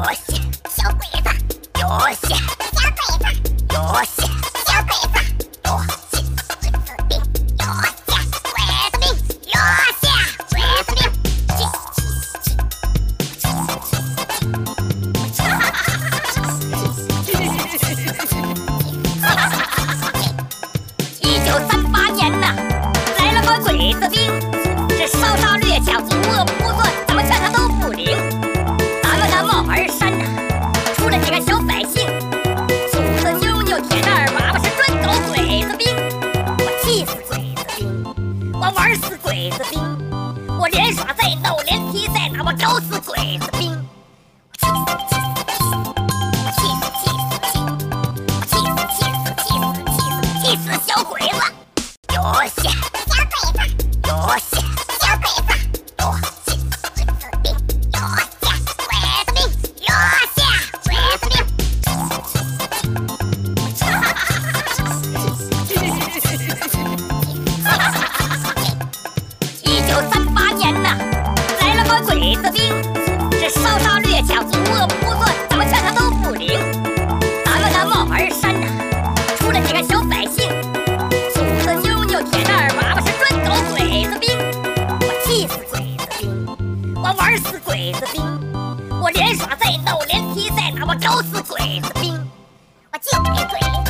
西，小鬼子，有西，小鬼子，有西，小鬼子，有西，鬼子兵，有西，鬼子兵，有西，鬼子兵，1938年呐，来了个鬼子兵，是烧杀掠抢，无恶不作，怎么劝他都不灵。咱们那帽儿山呐，出了几个小百姓，杵子扭扭，铁蛋儿粑粑是专搞鬼子兵。我气死鬼子兵，我玩死鬼子兵，我连耍带闹，连踢带打，我搞死鬼子兵。我气死小鬼子！有西，小鬼子，有西，小鬼子，有西，鬼子兵，有西，鬼子兵，有西，鬼子兵。1938年呐，来了个鬼子兵，是烧杀掠抢，无恶不作，怎么劝他都不灵。咱们那帽儿山呐，出了几个小百姓，杵子扭扭，铁蛋儿粑粑是专搞鬼子兵。我气死鬼子兵，我玩死鬼子兵，我连耍带闹，连踢带打，我搞死鬼子兵。我就给鬼